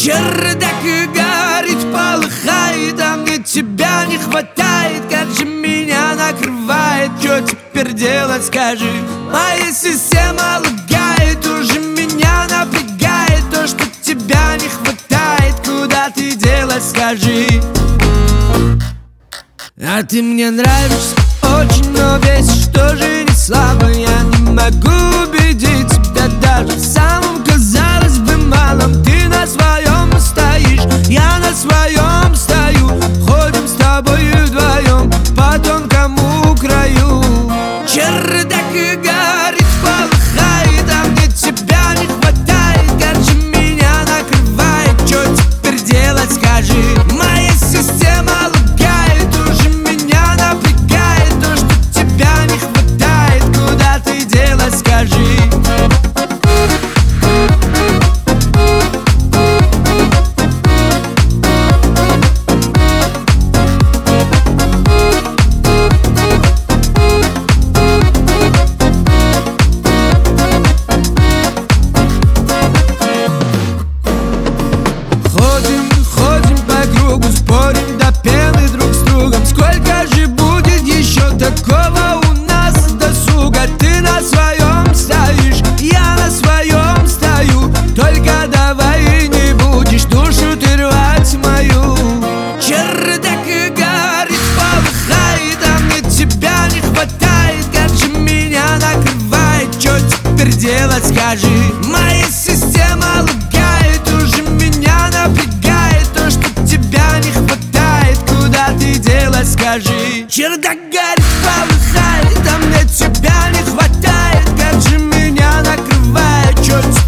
Чердак горит, полыхает, а мне тебя не хватает. Как же меня накрывает, что теперь делать, скажи? Моя система лагает, уже меня напрягает то, что тебя не хватает. Куда ты делать, скажи? А ты мне нравишься очень, но бесишь тоже не слабо. Я не могу убедить тебя даже в самом, казалось бы, малом. Ты на своем стоишь, я на своем стою. Ходим с тобой вдвоем по тонкому краю. Чердак горит, полыхает, а мне тебя не хватает. Как же меня накрывает, что теперь делать, скажи? Моя система лагает, уже меня напрягает то, что тебя не хватает. Куда ты делать, скажи? Ходим по кругу, спорим до пены друг с другом. Сколько же будет еще такого у нас досуга? Ты на своем стоишь, я на своем стою. Только давай не будешь душу ты рвать мою. Чердак горит, полыхает, а мне тебя не хватает. Как же меня накрывает, что теперь делать, скажи? Моя система лагает, уже меня напрягает то, что тебя не хватает. Куда ты делать, скажи? Чердак горит, полыхает, а мне тебя не хватает. Как же меня накрывает, что